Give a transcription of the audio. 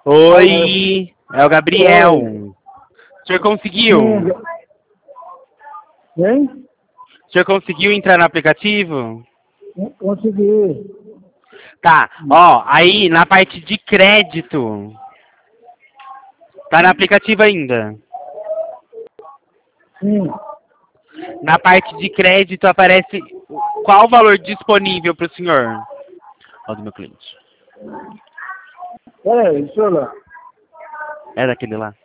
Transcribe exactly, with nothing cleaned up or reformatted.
Oi, é o Gabriel. O senhor conseguiu? Hein? O senhor conseguiu entrar no aplicativo? Consegui. Tá, ó, aí na parte de crédito. Tá no aplicativo ainda. Sim. Na parte de crédito aparece qual o valor disponível para o senhor? Ó, do meu cliente. Peraí, deixa eu olhar. É daquele lá.